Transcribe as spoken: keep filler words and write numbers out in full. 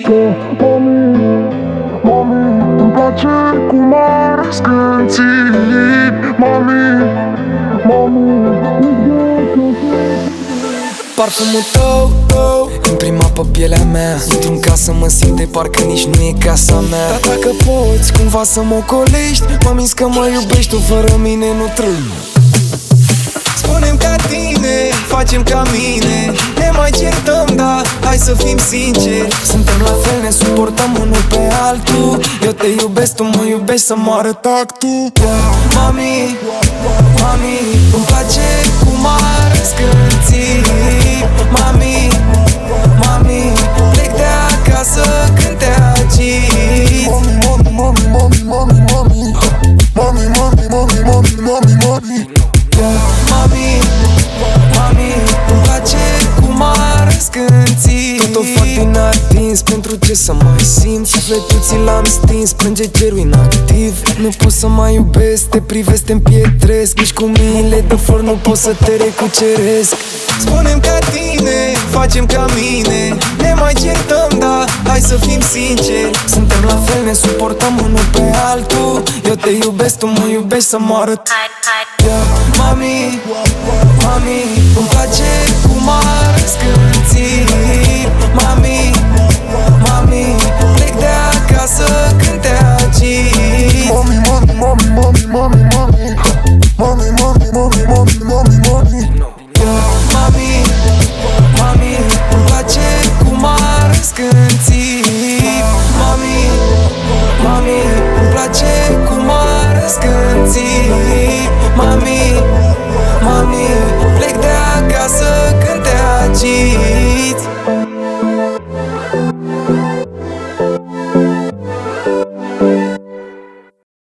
mișto. Mami, mami, îmi place cum arăți când ții. Mami, mami, parfumul tău, tău imprima pe pielea mea. Intru-n casă, mă simt de parcă nici nu e casa mea. Dar dacă poți cumva să mă ocolești, mă minți că mă iubești, tu fără mine nu trăi. Spunem ca tine, facem ca mine, ne mai certăm, da, hai să fim sinceri. Suntem la fel, ne suportăm unul pe altul. Eu te iubesc, tu mă iubești, să moară tactul. Mami, mami, îmi place cum arăți când ții. Mami, mami, plec de acasă când te agiți. Mami, mami, mami, mami, mami, mami, mami, mami, mami, mami, mami. Mami, mami, îmi place cum arăți când ții. Tot o fac din atins, pentru ce să mai simt? Sufletul ți l-am stins, plânge cerul inactiv. Nu pot să mai iubesc, te privesc, te împietresc. Nici cu miile de flori nu pot să te recuceresc. Spunem ca tine, facem ca mine, ne mai certăm, da, hai să fim sinceri. Suntem la fel, ne suportăm unul pe altul. Eu te iubesc, tu mă iubești, să moară. Mami, mami, îmi place cum arăți când ții.